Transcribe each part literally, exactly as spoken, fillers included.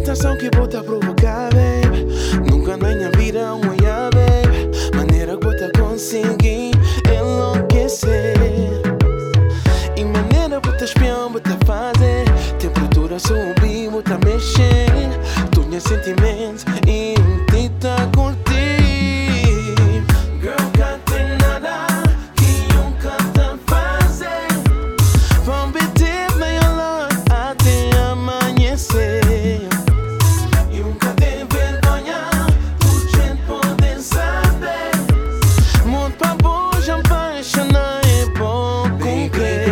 tentação que bota a provocar, baby. Nunca na minha vida um olhar, baby. Maneira que bota conseguir enlouquecer. E maneira que bota espião, bota fazer. Temperatura subir, bota mexer. Todos meus sentimentos e um tita curtir. Girl, cá tem nada que um canta fazer. Vamos beber meio longe até amanhecer. E nunca tem vergonha, o gente pode saber. Muito pra hoje, apaixonar é bom com quem.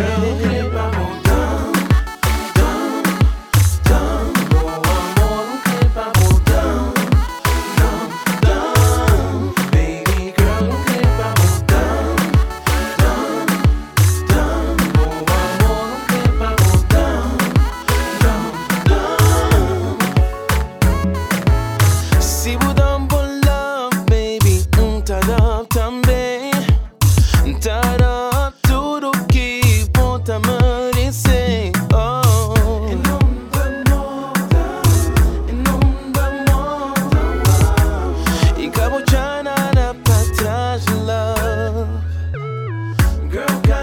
Se mudam por love, baby, um tarap também. Tarap tudo que bota merecer. Oh, em nome da moda, em nome da moda. E acabou já nada pra trás, love. Girl,